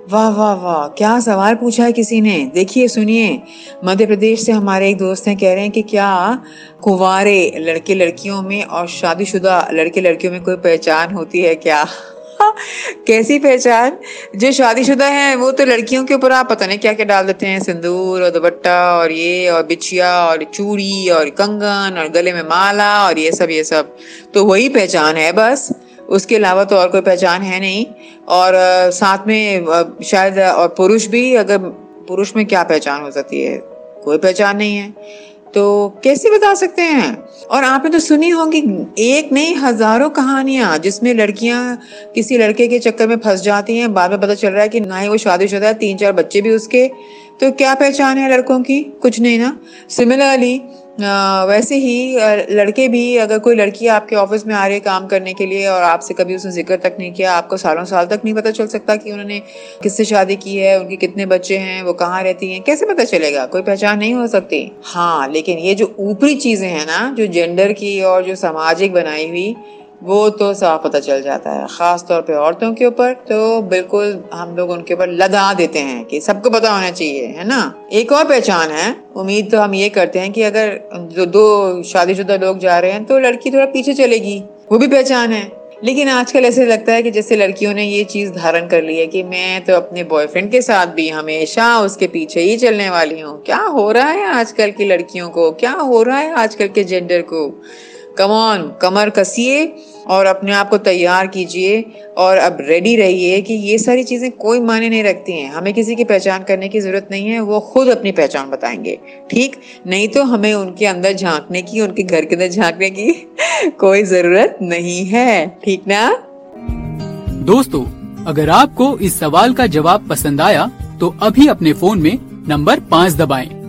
वाह वाह वाह, क्या सवाल पूछा है किसी ने। देखिए सुनिए, मध्य प्रदेश से हमारे एक दोस्त हैं, कह रहे हैं कि क्या कुंवारे लड़के लड़कियों में और शादीशुदा लड़के लड़कियों में कोई पहचान होती है क्या? कैसी पहचान? जो शादीशुदा हैं वो तो लड़कियों के ऊपर आप पता नहीं क्या क्या डाल देते हैं, सिंदूर और दुपट्टा और ये और बिछिया और चूड़ी और कंगन और गले में माला और ये सब तो वही पहचान है बस। उसके अलावा तो और कोई पहचान है नहीं। और साथ में शायद और पुरुष भी, अगर पुरुष में क्या पहचान हो सकती है? कोई पहचान नहीं है। तो कैसे बता सकते हैं? और आपने तो सुनी होंगी एक नहीं हजारों कहानियां जिसमें लड़कियां किसी लड़के के चक्कर में फंस जाती हैं, बाद में पता चल रहा है कि ना ही वो शादीशुदा है, 3-4 बच्चे भी उसके। तो क्या पहचान है लड़कों की? कुछ नहीं ना। सिमिलरली वैसे ही लड़के भी, अगर कोई लड़की आपके ऑफिस में आ रही है काम करने के लिए और आपसे कभी उसने जिक्र तक नहीं किया, आपको सालों साल तक नहीं पता चल सकता कि उन्होंने किससे शादी की है, उनके कितने बच्चे हैं, वो कहाँ रहती हैं, कैसे पता चलेगा? कोई पहचान नहीं हो सकती। हाँ, लेकिन ये जो ऊपरी चीजें हैं ना, जो जेंडर की और जो सामाजिक बनाई हुई, वो तो साफ पता चल जाता है। खास तौर पे औरतों के ऊपर तो बिल्कुल हम लोग उनके ऊपर लदा देते हैं कि सबको पता होना चाहिए, है ना। एक और पहचान है, उम्मीद तो हम ये करते हैं कि अगर जो दो शादीशुदा लोग जा रहे हैं तो लड़की थोड़ा पीछे चलेगी, वो भी पहचान है। लेकिन आजकल ऐसे लगता है कि जैसे लड़कियों ने ये चीज धारण कर ली है कि मैं तो अपने बॉयफ्रेंड के साथ भी हमेशा उसके पीछे ही चलने वाली हूँ। क्या हो रहा है आजकल की लड़कियों को, क्या हो रहा है आजकल के जेंडर को? कम ऑन, कमर कसिए और अपने आप को तैयार कीजिए और अब रेडी रहिए कि ये सारी चीजें कोई मायने नहीं रखती हैं। हमें किसी की पहचान करने की जरूरत नहीं है, वो खुद अपनी पहचान बताएंगे, ठीक? नहीं तो हमें उनके अंदर झांकने की, उनके घर के अंदर झांकने की कोई जरूरत नहीं है, ठीक ना? दोस्तों, अगर आपको इस सवाल का जवाब पसंद आया तो अभी अपने फोन में नंबर 5 दबाएं।